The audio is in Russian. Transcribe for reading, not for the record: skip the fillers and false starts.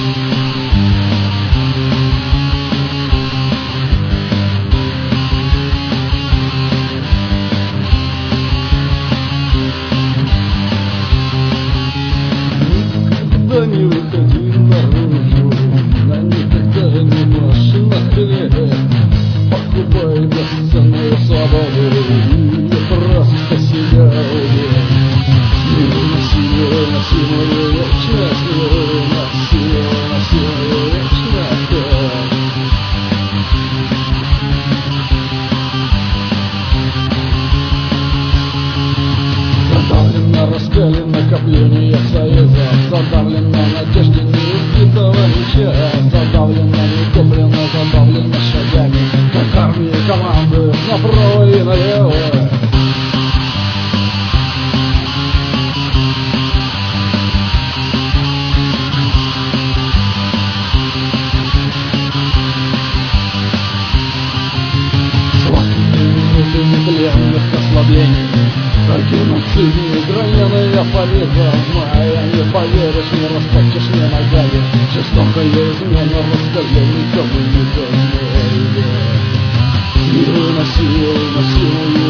Никогда не выходи наружу, на никогда не маши на хлеб. Покупай бесценную свободу и просто себя убей. Носи мою вечность, носи мою вечность. Задавлено, распялено накопление союза, задавлено надежде неизбитого меча, задавлено, не куплено, задавлено шагами, как армии команды направо и налево. Сладкие минуты непленных ослаблений, геноцидные граненые порезы. Моя, не поверишь, не растопчешь, не нагадишь. Жестокая измена, раскаленный камень. Носи мою